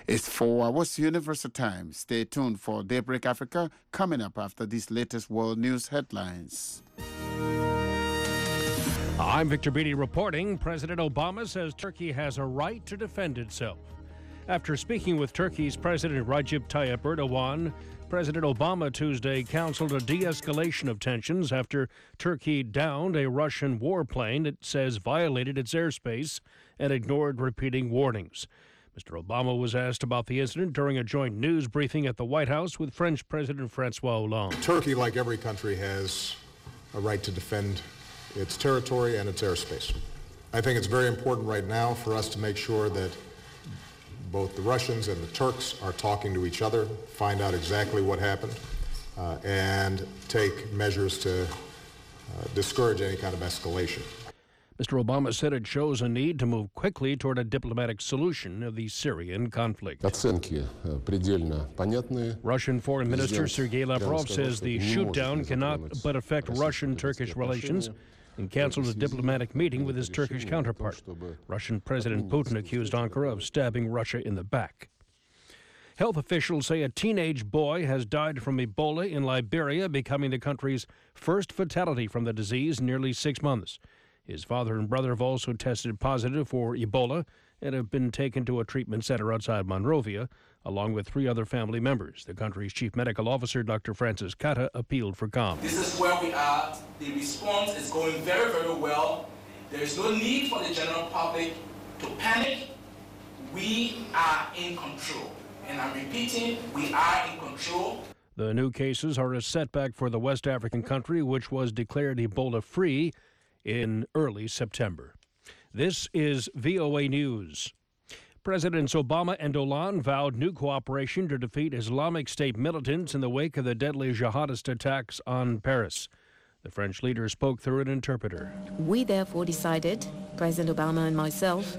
It's 4 hours Universal Time. Stay tuned for Daybreak Africa coming up after these latest world news headlines. I'm Victor Beatty reporting. President Obama says Turkey has a right to defend itself. After speaking with Turkey's President Recep Tayyip Erdogan, President Obama Tuesday counseled a de-escalation of tensions after Turkey downed a Russian warplane it says violated its airspace and ignored repeating warnings. Mr. Obama was asked about the incident during a joint news briefing at the White House with French President Francois Hollande. Turkey, like every country, has a right to defend its territory and its airspace. I think it's very important right now for us to make sure that both the Russians and the Turks are talking to each other, find out exactly what happened, and take measures to discourage any kind of escalation. Mr. Obama said it shows a need to move quickly toward a diplomatic solution of the Syrian conflict. Russian Foreign Minister Sergei Lavrov says the shoot-down cannot but affect Russian-Turkish relations and canceled a diplomatic meeting with his Turkish counterpart. Russian President Putin accused Ankara of stabbing Russia in the back. Health officials say a teenage boy has died from Ebola in Liberia, becoming the country's first fatality from the disease in nearly 6 months. His father and brother have also tested positive for Ebola and have been taken to a treatment center outside Monrovia, along with 3 other family members. The country's chief medical officer, Dr. Francis Kata, appealed for calm. This is where we are. The response is going very, very well. There is no need for the general public to panic. We are in control. And I'm repeating, we are in control. The new cases are a setback for the West African country, which was declared Ebola-free in early September. This is VOA News. Presidents Obama and Hollande vowed new cooperation to defeat Islamic State militants in the wake of the deadly jihadist attacks on Paris. The French leader spoke through an interpreter. We therefore decided, President Obama and myself,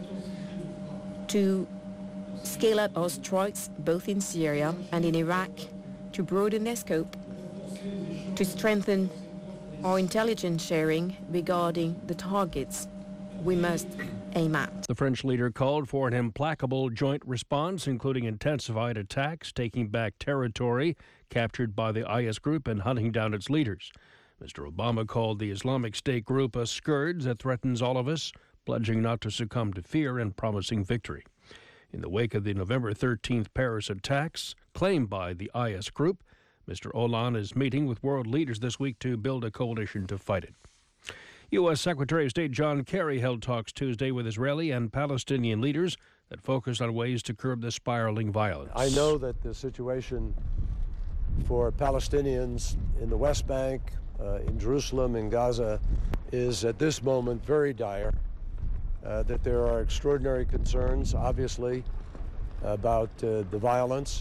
to scale up our strikes both in Syria and in Iraq, to broaden their scope, to strengthen our intelligence sharing regarding the targets we must aim at. The French leader called for an implacable joint response, including intensified attacks, taking back territory captured by the IS group and hunting down its leaders. Mr. Obama called the Islamic State group a scourge that threatens all of us, pledging not to succumb to fear and promising victory. In the wake of the November 13th Paris attacks claimed by the IS group, Mr. Hollande is meeting with world leaders this week to build a coalition to fight it. U.S. Secretary of State John Kerry held talks Tuesday with Israeli and Palestinian leaders that focused on ways to curb the spiraling violence. I know that the situation for Palestinians in the West Bank, in Jerusalem, in Gaza, is at this moment very dire, that there are extraordinary concerns, obviously, about the violence.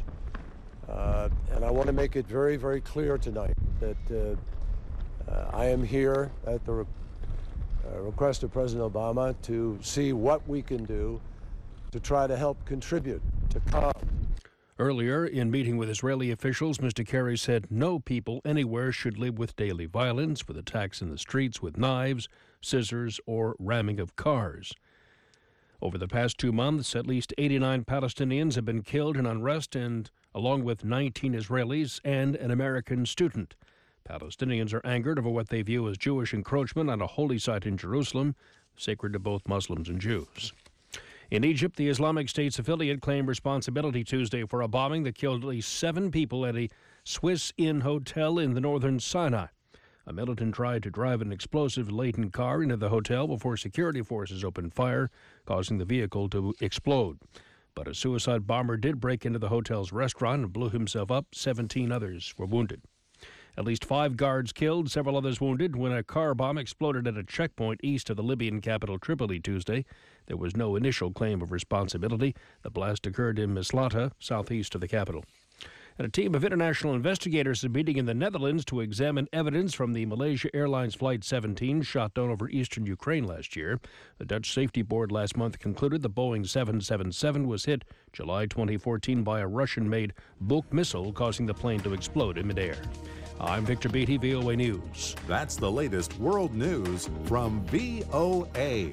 And I want to make it very, very clear tonight that I am here at the request of President Obama to see what we can do to try to help contribute to calm. Earlier, in meeting with Israeli officials, Mr. Kerry said no people anywhere should live with daily violence, with attacks in the streets with knives, scissors, or ramming of cars. Over the past 2 months, at least 89 Palestinians have been killed in unrest, and along with 19 Israelis and an American student. Palestinians are angered over what they view as Jewish encroachment on a holy site in Jerusalem, sacred to both Muslims and Jews. In Egypt, the Islamic State's affiliate claimed responsibility Tuesday for a bombing that killed at least 7 people at a Swiss Inn hotel in the northern Sinai. A militant tried to drive an explosive-laden car into the hotel before security forces opened fire, causing the vehicle to explode. But a suicide bomber did break into the hotel's restaurant and blew himself up. 17 others were wounded. At least 5 guards killed, several others wounded, when a car bomb exploded at a checkpoint east of the Libyan capital Tripoli Tuesday. There was no initial claim of responsibility. The blast occurred in Mislata, southeast of the capital. And a team of international investigators is meeting in the Netherlands to examine evidence from the Malaysia Airlines Flight 17 shot down over eastern Ukraine last year. The Dutch Safety Board last month concluded the Boeing 777 was hit July 2014 by a Russian-made Buk missile, causing the plane to explode in midair. I'm Victor Beatty, VOA News. That's the latest world news from VOA.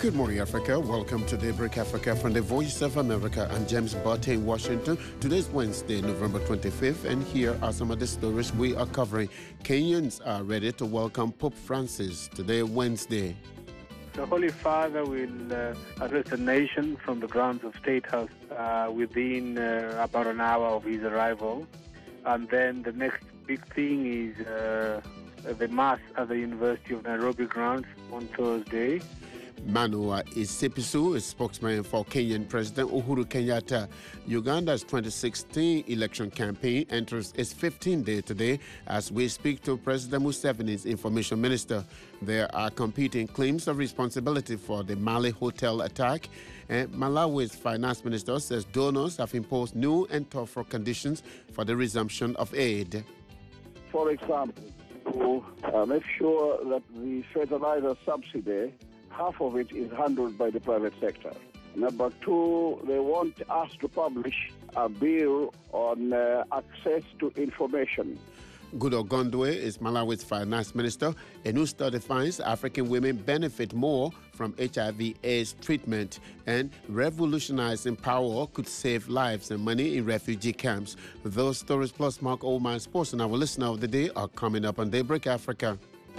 Good morning, Africa. Welcome to Daybreak Africa from the Voice of America. I'm James Botte in Washington. Today's Wednesday, November 25th, and here are some of the stories we are covering. Kenyans are ready to welcome Pope Francis today, Wednesday. The Holy Father will address the nation from the grounds of State House within about an hour of his arrival. And then the next big thing is the Mass at the University of Nairobi grounds on Thursday. Manoa Esipisu is spokesman for Kenyan President Uhuru Kenyatta. Uganda's 2016 election campaign enters its 15th day today as we speak to President Museveni's information minister. There are competing claims of responsibility for the Mali hotel attack, and Malawi's finance minister says donors have imposed new and tougher conditions for the resumption of aid. For example, to make sure that the fertilizer subsidy, half of it is handled by the private sector. Number two, they want us to publish a bill on access to information. Gudo Gondwe is Malawi's finance minister. A new study finds African women benefit more from HIV/AIDS treatment, and revolutionizing power could save lives and money in refugee camps. Those stories plus Mark Oman Sports and our listener of the day are coming up on Daybreak Africa.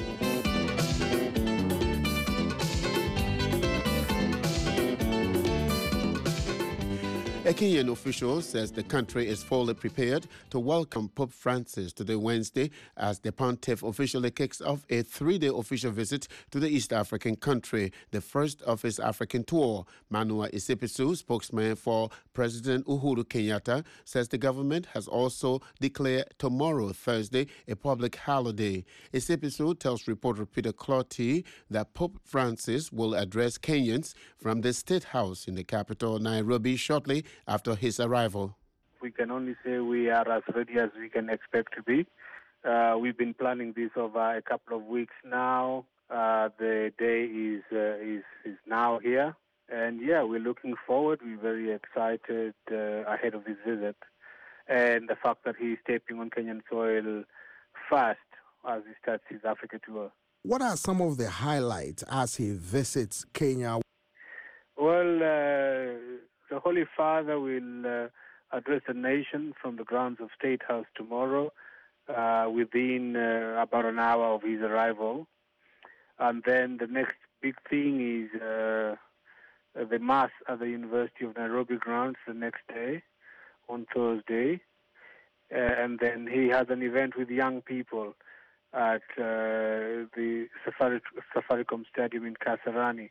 A Kenyan official says the country is fully prepared to welcome Pope Francis today, Wednesday, as the pontiff officially kicks off a 3-day official visit to the East African country, the first of his African tour. Manoa Esipisu, spokesman for President Uhuru Kenyatta, says the government has also declared tomorrow, Thursday, a public holiday. Esipisu tells reporter Peter Clotty that Pope Francis will address Kenyans from the State House in the capital, Nairobi, shortly after his arrival. We can only say we are as ready as we can expect to be. We've been planning this over a couple of weeks now. The day is now here. And yeah, we're looking forward. We're very excited ahead of this visit. And the fact that he's stepping on Kenyan soil first as he starts his Africa tour. What are some of the highlights as he visits Kenya? Well, the Holy Father will address the nation from the grounds of State House tomorrow within about an hour of his arrival. And then the next big thing is the Mass at the University of Nairobi grounds the next day on Thursday. And then he has an event with young people at the Safaricom Stadium in Kasarani.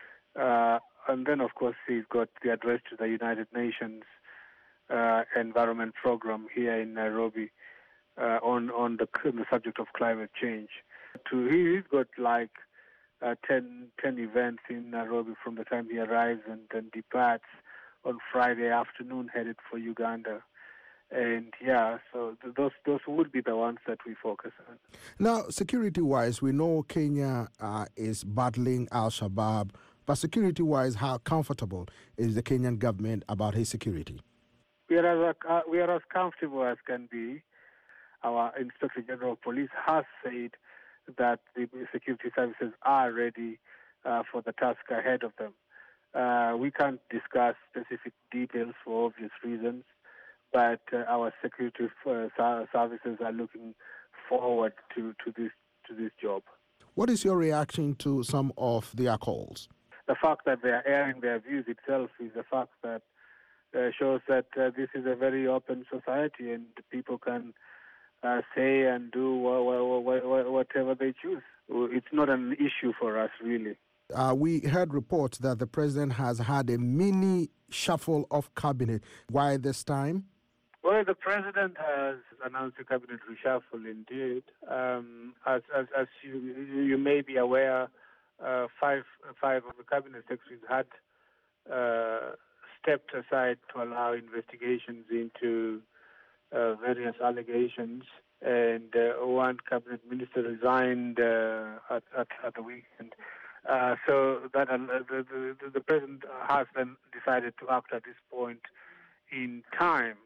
And then, of course, he's got the address to the United Nations Environment Program here in Nairobi on the subject of climate change. He's got like 10 events in Nairobi from the time he arrives and then departs on Friday afternoon, headed for Uganda. And yeah, so those would be the ones that we focus on. Now, security-wise, we know Kenya is battling Al-Shabaab. But security-wise, how comfortable is the Kenyan government about his security? We are as comfortable as can be. Our Inspector General of Police has said that the security services are ready for the task ahead of them. We can't discuss specific details for obvious reasons, but our security services are looking forward to this job. What is your reaction to some of their calls? The fact that they are airing their views itself is a fact that shows that this is a very open society and people can say and do whatever they choose. It's not an issue for us, really. We heard reports that the president has had a mini shuffle of cabinet. Why this time? Well, the president has announced a cabinet reshuffle, indeed. As you may be aware, five of the cabinet secretaries had stepped aside to allow investigations into various allegations, and one cabinet minister resigned at the weekend. So that the president has then decided to act at this point in time.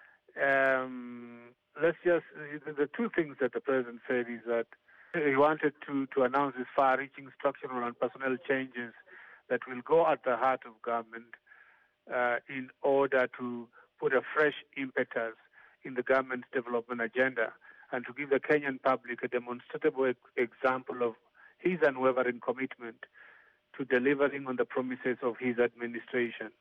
The two things that the president said is that he wanted to announce these far-reaching structural and personnel changes that will go at the heart of government in order to put a fresh impetus in the government's development agenda and to give the Kenyan public a demonstrable example of his unwavering commitment to delivering on the promises of his administration.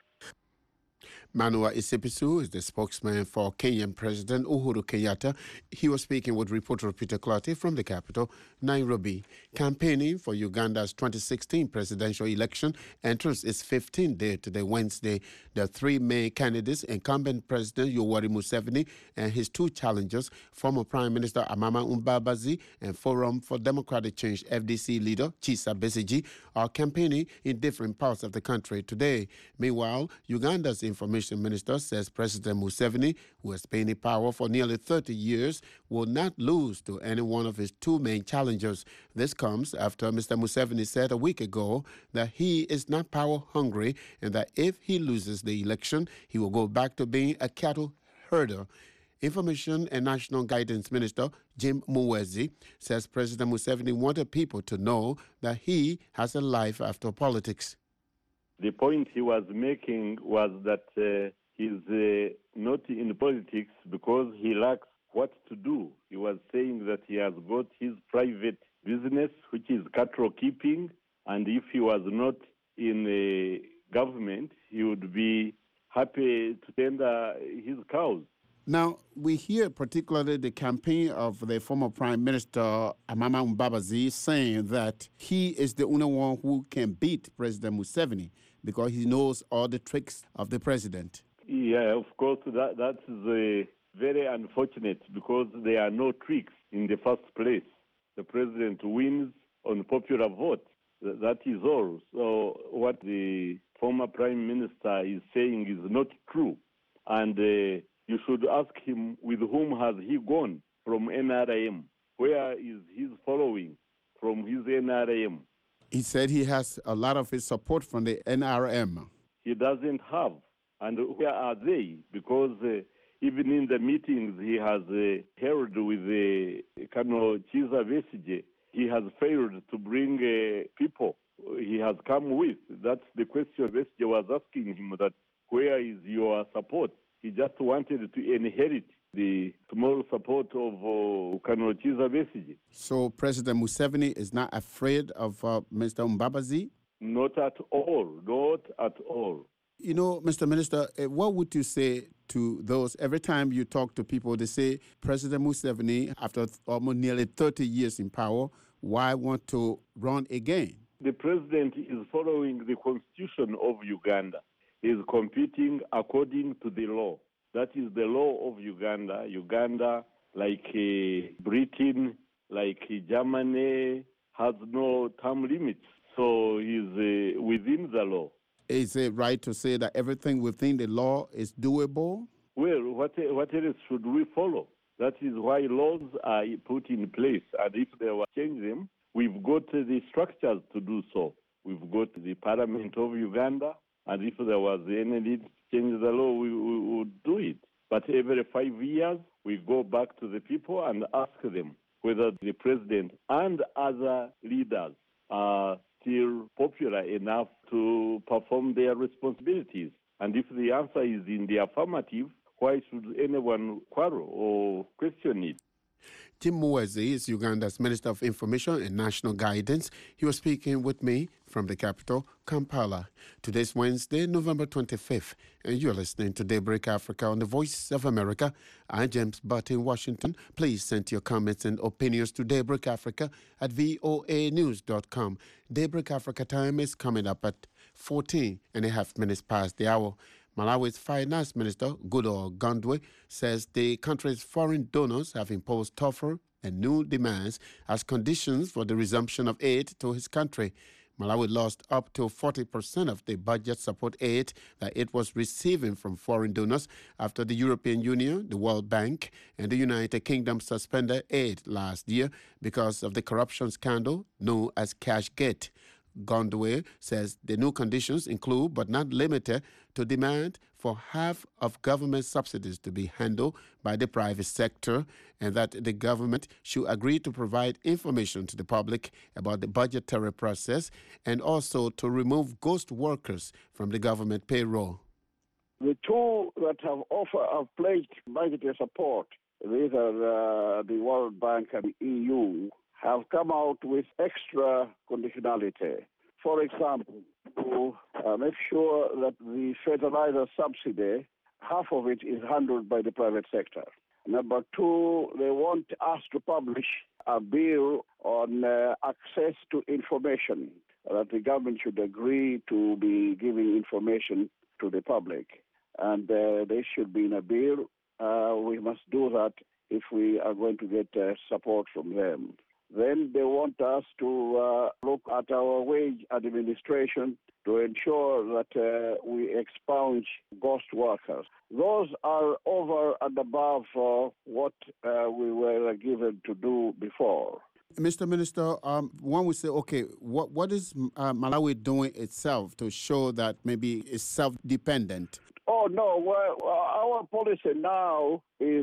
Manuel Isipisu is the spokesman for Kenyan President Uhuru Kenyatta. He was speaking with reporter Peter Clotty from the capital, Nairobi. Campaigning for Uganda's 2016 presidential election enters its 15th day today, Wednesday. The three main candidates, incumbent President Yoweri Museveni and his two challengers, former Prime Minister Amama Mbabazi and Forum for Democratic Change FDC leader Kizza Besigye, are campaigning in different parts of the country today. Meanwhile, Uganda's information minister says President Museveni, who has been in power for nearly 30 years, will not lose to any one of his two main challengers. This comes after Mr. Museveni said a week ago that he is not power hungry and that if he loses the election, he will go back to being a cattle herder. Information and National Guidance Minister Jim Muhwezi says President Museveni wanted people to know that he has a life after politics. The point he was making was that he's not in politics because he lacks what to do. He was saying that he has got his private business, which is cattle keeping, and if he was not in government, he would be happy to tender his cows. Now, we hear particularly the campaign of the former Prime Minister Amama Mbabazi saying that he is the only one who can beat President Museveni because he knows all the tricks of the president. Yeah, of course, that is very unfortunate because there are no tricks in the first place. The president wins on popular vote. That is all. So what the former Prime Minister is saying is not true. And you should ask him with whom has he gone from NRM? Where is his following from his NRM? He said he has a lot of his support from the NRM. He doesn't have. And where are they? Because even in the meetings he has held with Colonel Kizza Besigye, he has failed to bring people he has come with. That's the question Besigye was asking him, that where is your support? He just wanted to inherit the small support of Colonel Kizza Besigye. So President Museveni is not afraid of Mr. Mbabazi? Not at all, not at all. You know, Mr. Minister, what would you say to those, every time you talk to people, they say President Museveni, after almost nearly 30 years in power, why want to run again? The president is following the constitution of Uganda. He is competing according to the law. That is the law of Uganda. Uganda, like Britain, like Germany, has no term limits. So he's within the law. Is it right to say that everything within the law is doable? Well, what else should we follow? That is why laws are put in place. And if they were change them, we've got the structures to do so. We've got the Parliament of Uganda, and if there was any need to change the law, we would do it. But every 5 years, we go back to the people and ask them whether the president and other leaders are still popular enough to perform their responsibilities. And if the answer is in the affirmative, why should anyone quarrel or question it? Jim Muhwezi is Uganda's Minister of Information and National Guidance. He was speaking with me from the capital, Kampala. Today's Wednesday, November 25th, and you're listening to Daybreak Africa on the Voice of America. I'm James Butt in Washington. Please send your comments and opinions to Daybreak Africa at voanews.com. Daybreak Africa time is coming up at 14.5 minutes past the hour. Malawi's Finance Minister, Goodall Gondwe, says the country's foreign donors have imposed tougher and new demands as conditions for the resumption of aid to his country. Malawi lost up to 40% of the budget support aid that it was receiving from foreign donors after the European Union, the World Bank, and the United Kingdom suspended aid last year because of the corruption scandal known as Cashgate. Gondwe says the new conditions include, but not limited to, demand for half of government subsidies to be handled by the private sector, and that the government should agree to provide information to the public about the budgetary process and also to remove ghost workers from the government payroll. The two that have pledged budgetary support, these are the World Bank and the EU, have come out with extra conditionality. For example, to make sure that the fertilizer subsidy, half of it is handled by the private sector. Number two, they want us to publish a bill on access to information, that the government should agree to be giving information to the public. And they should be in a bill. We must do that if we are going to get support from them. Then they want us to look at our wage administration to ensure that we expunge ghost workers. Those are over and above what we were given to do before. Mr. Minister, when we say, okay, what is Malawi doing itself to show that maybe it's self-dependent? Oh, no. Well, our policy now is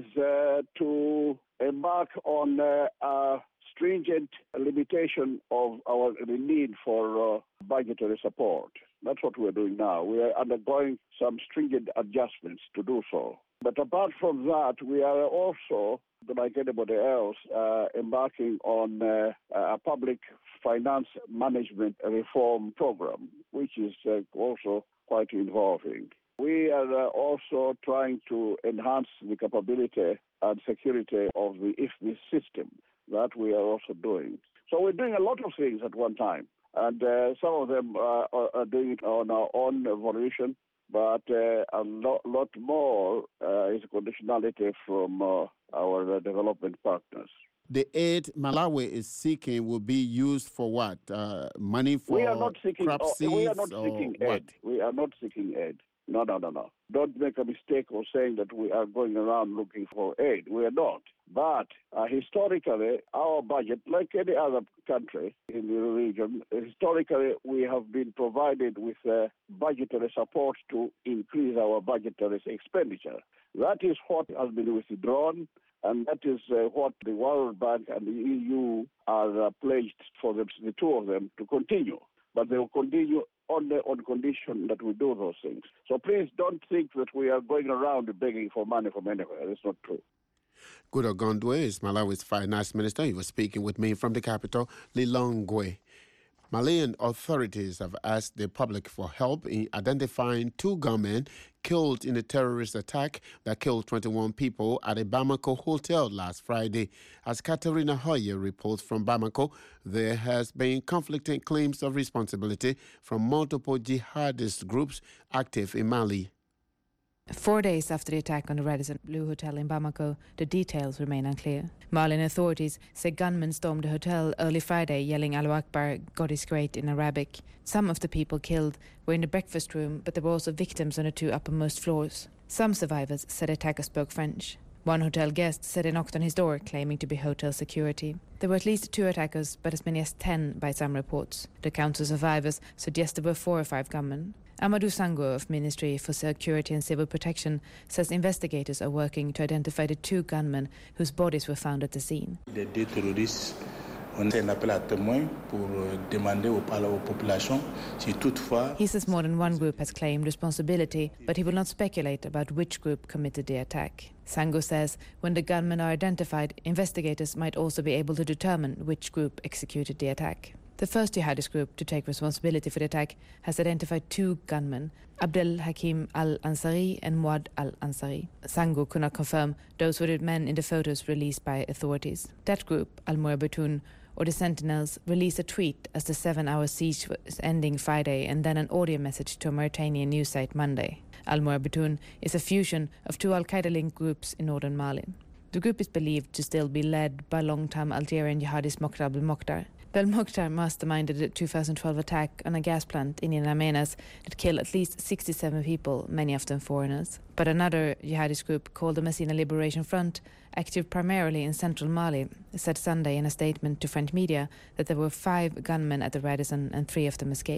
to embark on a stringent limitation of the need for budgetary support. That's what we're doing now. We are undergoing some stringent adjustments to do so. But apart from that, we are also, like anybody else, embarking on a public finance management reform program, which is also quite involving. We are also trying to enhance the capability and security of the IFMIS system. That we are also doing. So we're doing a lot of things at one time, and some of them are doing it on our own volition, but a lot more is conditionality from our development partners. The aid Malawi is seeking will be used for what? Money for we are not seeking, crop seeds? We are not seeking aid. What? We are not seeking aid. No. Don't make a mistake of saying that we are going around looking for aid. We are not. But historically, our budget, like any other country in the region, historically we have been provided with budgetary support to increase our budgetary expenditure. That is what has been withdrawn, and that is what the World Bank and the EU are pledged for the two of them to continue. But they will continue only on condition that we do those things. So please don't think that we are going around begging for money from anywhere. That's not true. Gudo Gondwe is Malawi's finance minister. He was speaking with me from the capital, Lilongwe. Malian authorities have asked the public for help in identifying two gunmen killed in a terrorist attack that killed 21 people at a Bamako hotel last Friday. As Katerina Hoye reports from Bamako, there has been conflicting claims of responsibility from multiple jihadist groups active in Mali. 4 days after the attack on the Radisson Blu Hotel in Bamako, the details remain unclear. Malian authorities say gunmen stormed the hotel early Friday yelling Allahu Akbar, God is great in Arabic. Some of the people killed were in the breakfast room, but there were also victims on the two uppermost floors. Some survivors said attackers spoke French. One hotel guest said they knocked on his door, claiming to be hotel security. There were at least 2 attackers, but as many as 10 by some reports. The count of survivors suggests there were 4 or 5 gunmen. Amadou Sango of Ministry for Security and Civil Protection says investigators are working to identify the 2 gunmen whose bodies were found at the scene. Les 2 terroristes ont fait un appel à témoins pour demander aux populations si toutefois. He says more than one group has claimed responsibility, but he will not speculate about which group committed the attack. Sango says when the gunmen are identified, investigators might also be able to determine which group executed the attack. The first jihadist group to take responsibility for the attack has identified 2 gunmen, Abdel Hakim al-Ansari and Muad al-Ansari. Sango could not confirm those were the men in the photos released by authorities. That group, Al-Murabitun, or the Sentinels, released a tweet as the 7-hour siege was ending Friday and then an audio message to a Mauritanian news site Monday. Al-Murabitun is a fusion of 2 al-Qaeda-linked groups in northern Mali. The group is believed to still be led by long-time Algerian jihadist Mokhtar Belmokhtar. Belmokhtar masterminded the 2012 attack on a gas plant in N'Djamena that killed at least 67 people, many of them foreigners. But another jihadist group called the Messina Liberation Front, active primarily in central Mali, said Sunday in a statement to French media that there were 5 gunmen at the Radisson and 3 of them escaped.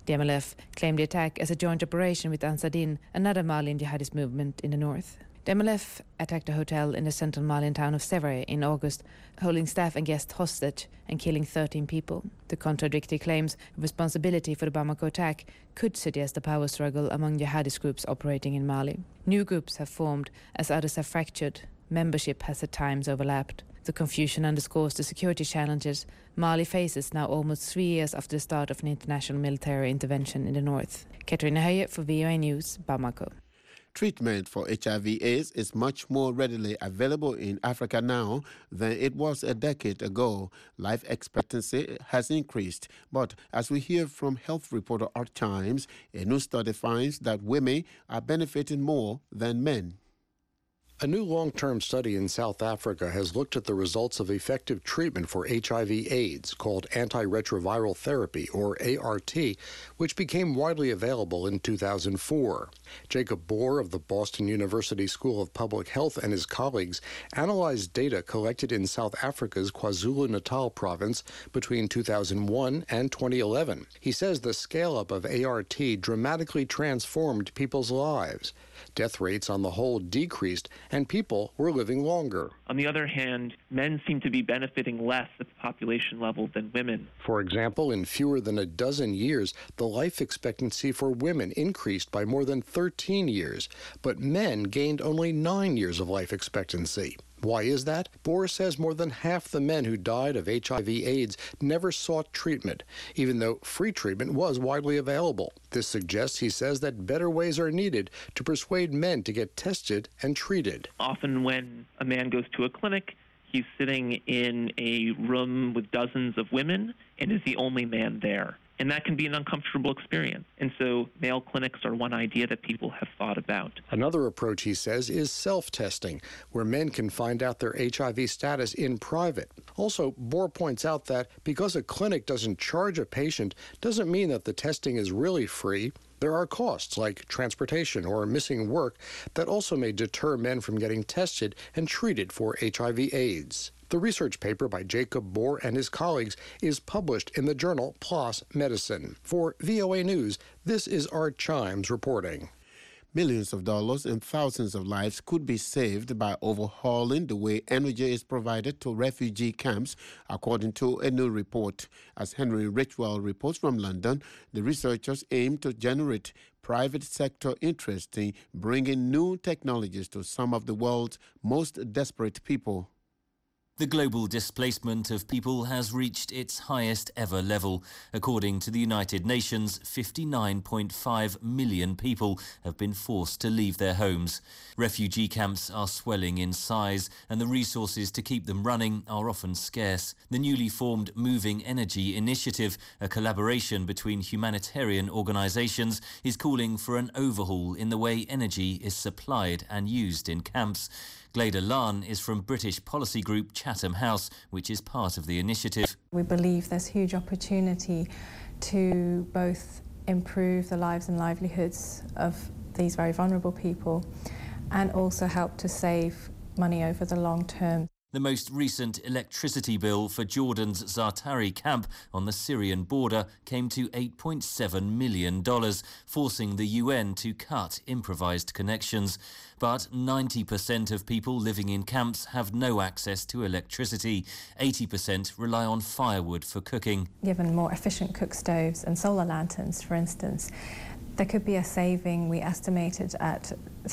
The MLF claimed the attack as a joint operation with Ansar Dine, another Malian jihadist movement in the north. The MLF attacked a hotel in the central Malian town of Sévaré in August, holding staff and guests hostage and killing 13 people. The contradictory claims of responsibility for the Bamako attack could suggest a power struggle among jihadist groups operating in Mali. New groups have formed as others have fractured. Membership has at times overlapped. The confusion underscores the security challenges Mali faces now almost 3 years after the start of an international military intervention in the north. Katrina Höje for VOA News, Bamako. Treatment for HIV/AIDS is much more readily available in Africa now than it was a decade ago. Life expectancy has increased, but as we hear from health reporter Art Chimes, a new study finds that women are benefiting more than men. A new long-term study in South Africa has looked at the results of effective treatment for HIV/AIDS called antiretroviral therapy, or ART, which became widely available in 2004. Jacob Bohr of the Boston University School of Public Health and his colleagues analyzed data collected in South Africa's KwaZulu-Natal province between 2001 and 2011. He says the scale-up of ART dramatically transformed people's lives. Death rates on the whole decreased, and people were living longer. On the other hand, men seem to be benefiting less at the population level than women. For example, in fewer than a dozen years, the life expectancy for women increased by more than 13 years, but men gained only 9 years of life expectancy. Why is that? Bohr says more than half the men who died of HIV/AIDS never sought treatment, even though free treatment was widely available. This suggests, he says, that better ways are needed to persuade men to get tested and treated. Often when a man goes to a clinic, he's sitting in a room with dozens of women and is the only man there. And that can be an uncomfortable experience. And so male clinics are one idea that people have thought about. Another approach, he says, is self-testing, where men can find out their HIV status in private. Also, Bohr points out that because a clinic doesn't charge a patient doesn't mean that the testing is really free. There are costs like transportation or missing work that also may deter men from getting tested and treated for HIV/AIDS. The research paper by Jacob Bohr and his colleagues is published in the journal PLOS Medicine. For VOA News, this is Art Chimes reporting. Millions of dollars and thousands of lives could be saved by overhauling the way energy is provided to refugee camps, according to a new report. As Henry Richwell reports from London, the researchers aim to generate private sector interest in bringing new technologies to some of the world's most desperate people. The global displacement of people has reached its highest ever level. According to the United Nations, 59.5 million people have been forced to leave their homes. Refugee camps are swelling in size, and the resources to keep them running are often scarce. The newly formed Moving Energy Initiative, a collaboration between humanitarian organisations, is calling for an overhaul in the way energy is supplied and used in camps. Gleda Lahn is from British policy group Chatham House, which is part of the initiative. We believe there's huge opportunity to both improve the lives and livelihoods of these very vulnerable people and also help to save money over the long term. The most recent electricity bill for Jordan's Zaatari camp on the Syrian border came to $8.7 million, forcing the UN to cut improvised connections. But 90% of people living in camps have no access to electricity. 80% rely on firewood for cooking. Given more efficient cook stoves and solar lanterns, for instance, there could be a saving, we estimated, at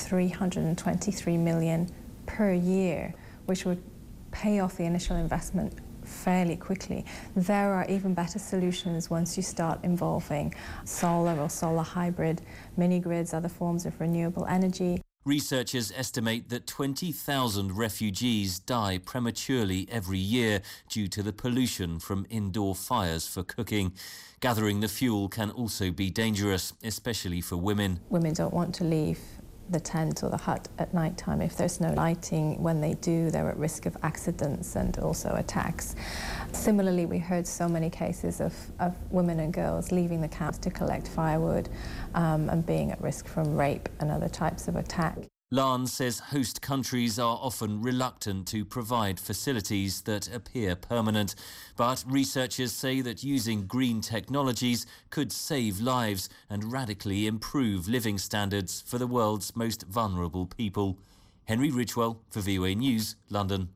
$323 million per year, which would pay off the initial investment fairly quickly. There are even better solutions once you start involving solar or solar hybrid, mini-grids, other forms of renewable energy. Researchers estimate that 20,000 refugees die prematurely every year due to the pollution from indoor fires for cooking. Gathering the fuel can also be dangerous, especially for women. Women don't want to leave the tent or the hut at night time if there's no lighting. When they do, they're at risk of accidents and also attacks. Similarly, we heard so many cases of women and girls leaving the camps to collect firewood and being at risk from rape and other types of attack. Lance says host countries are often reluctant to provide facilities that appear permanent, but researchers say that using green technologies could save lives and radically improve living standards for the world's most vulnerable people. Henry Ridgewell for VOA News, London.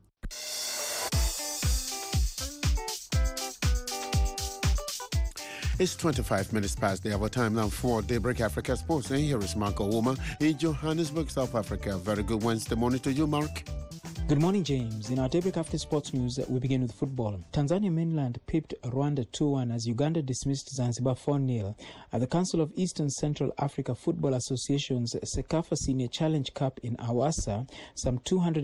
It's 25 minutes past the hour time now for Daybreak Africa Sports. And here is Mark Owoma in Johannesburg, South Africa. Very good Wednesday morning to you, Mark. Good morning, James. In our Daybreak After Sports News, we begin with football. Tanzania mainland pipped Rwanda 2-1 as Uganda dismissed Zanzibar 4-0 at the Council of Eastern Central Africa Football Association's Sekafa Senior Challenge Cup in Awassa, some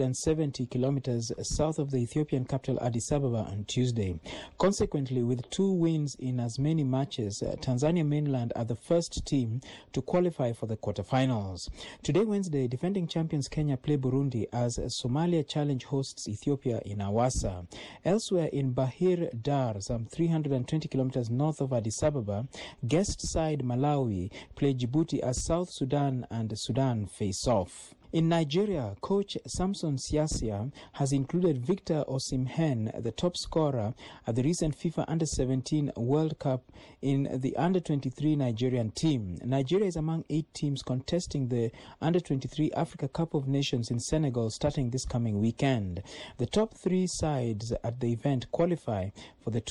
270 kilometers south of the Ethiopian capital Addis Ababa on Tuesday. Consequently, with 2 wins in as many matches, Tanzania mainland are the first team to qualify for the quarterfinals. Today, Wednesday, defending champions Kenya play Burundi as Somalia Challenge hosts Ethiopia in Awassa. Elsewhere in Bahir Dar, some 320 kilometers north of Addis Ababa, guest side Malawi play Djibouti as South Sudan and Sudan face off. In Nigeria, coach Samson Siasia has included Victor Osimhen, the top scorer at the recent FIFA Under-17 World Cup, in the Under-23 Nigerian team. Nigeria is among 8 teams contesting the Under-23 Africa Cup of Nations in Senegal starting this coming weekend. The top 3 sides at the event qualify for the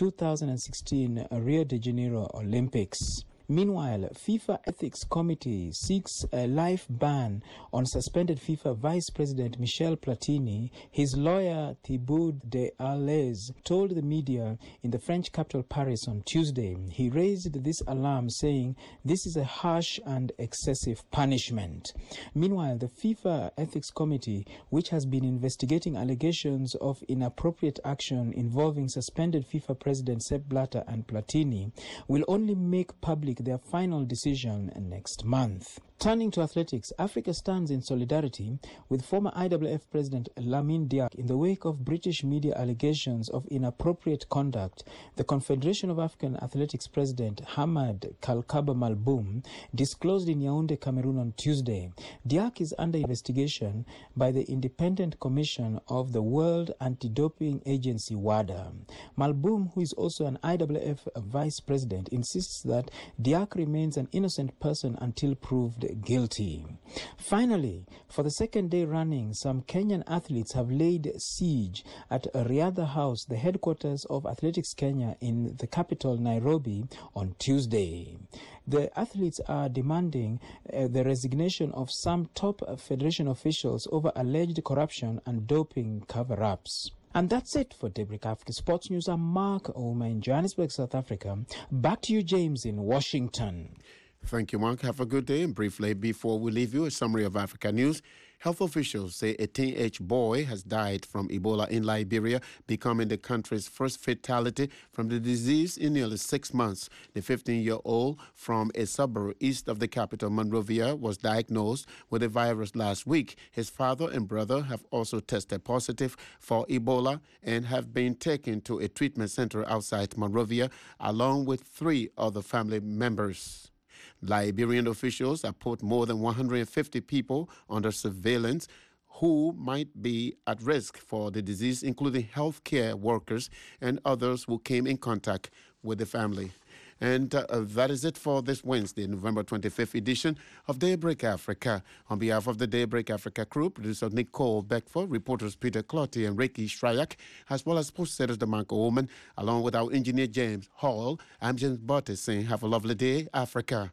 2016 Rio de Janeiro Olympics. Meanwhile, FIFA Ethics Committee seeks a life ban on suspended FIFA Vice President Michel Platini. His lawyer Thibaut de Arles told the media in the French capital Paris on Tuesday. He raised this alarm, saying this is a harsh and excessive punishment. Meanwhile, the FIFA Ethics Committee, which has been investigating allegations of inappropriate action involving suspended FIFA President Sepp Blatter and Platini, will only make public their final decision next month. Turning to athletics, Africa stands in solidarity with former IAAF President Lamine Diack in the wake of British media allegations of inappropriate conduct. The Confederation of African Athletics President Hamad Kalkaba Malboum disclosed in Yaoundé, Cameroon on Tuesday. Diack is under investigation by the Independent Commission of the World Anti-Doping Agency, WADA. Malboum, who is also an IAAF Vice President, insists that Diack remains an innocent person until proved guilty. Finally, for the second day running, some Kenyan athletes have laid siege at Riadha House, the headquarters of Athletics Kenya in the capital, Nairobi, on Tuesday. The athletes are demanding the resignation of some top federation officials over alleged corruption and doping cover-ups. And that's it for Daybreak Africa Sports News. I'm Mark Owoma in Johannesburg, South Africa. Back to you, James, in Washington. Thank you, Mark. Have a good day. And briefly, before we leave you, a summary of Africa news. Health officials say a teenage boy has died from Ebola in Liberia, becoming the country's first fatality from the disease in nearly 6 months. The 15-year-old from a suburb east of the capital, Monrovia, was diagnosed with the virus last week. His father and brother have also tested positive for Ebola and have been taken to a treatment center outside Monrovia, along with 3 other family members. Liberian officials have put more than 150 people under surveillance who might be at risk for the disease, including healthcare workers and others who came in contact with the family. And that is it for this Wednesday, November 25th edition of Daybreak Africa. On behalf of the Daybreak Africa crew, producer Nicole Beckford, reporters Peter Clotty and Ricky Shryak, as well as post editor Marco Oman, along with our engineer James Hall, I'm James Butte saying have a lovely day, Africa.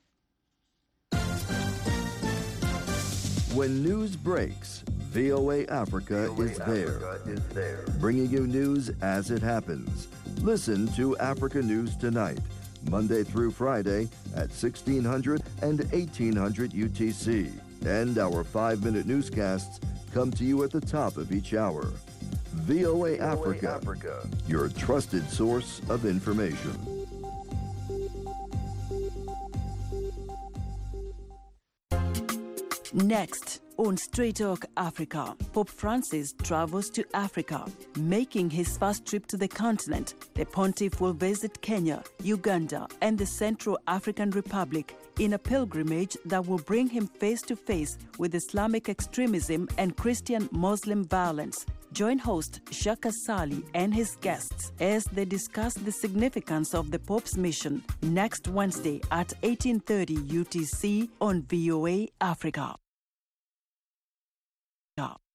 When news breaks, VOA Africa is there, bringing you news as it happens. Listen to Africa News Tonight, Monday through Friday at 1600 and 1800 UTC. And our 5-minute newscasts come to you at the top of each hour. VOA Africa, your trusted source of information. Next, on Straight Talk Africa, Pope Francis travels to Africa. Making his first trip to the continent, the pontiff will visit Kenya, Uganda, and the Central African Republic in a pilgrimage that will bring him face to face with Islamic extremism and Christian-Muslim violence. Join host Shaka Sali and his guests as they discuss the significance of the Pope's mission next Wednesday at 18:30 UTC on VOA Africa.